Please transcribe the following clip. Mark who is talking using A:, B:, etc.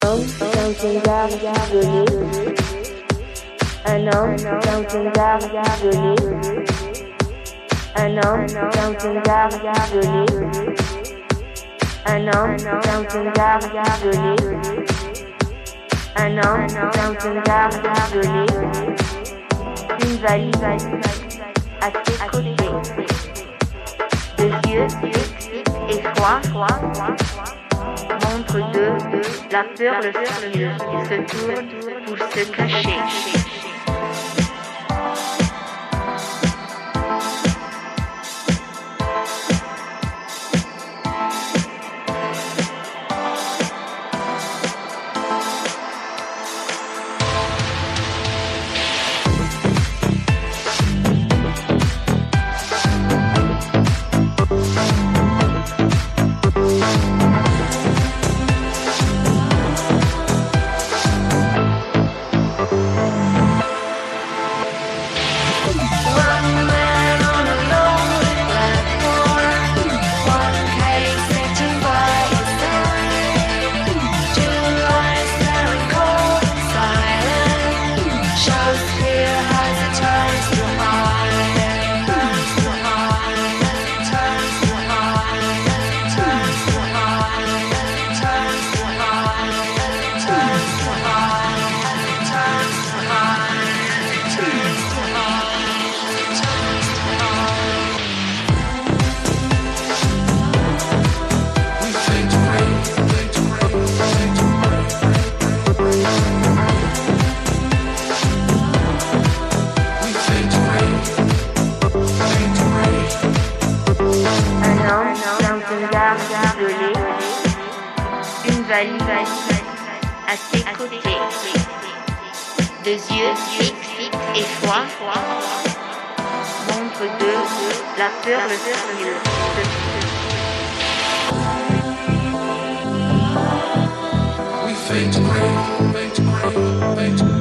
A: dans une gare isolée. Un homme dans une gare isolée. Un homme dans une gare isolée. Un homme dans une gare isolée. Un homme dans une gare isolée. Une valise à ses côtés. Deux yeux fixes et froids montrent d'eux la peur le furieux. Ils se tournent pour se cacher. Une valise à ses côtés. Deux yeux fixes et froids montrent d'eux la peur le furieux.
B: We fade to gray, fade to gray, fade to gray.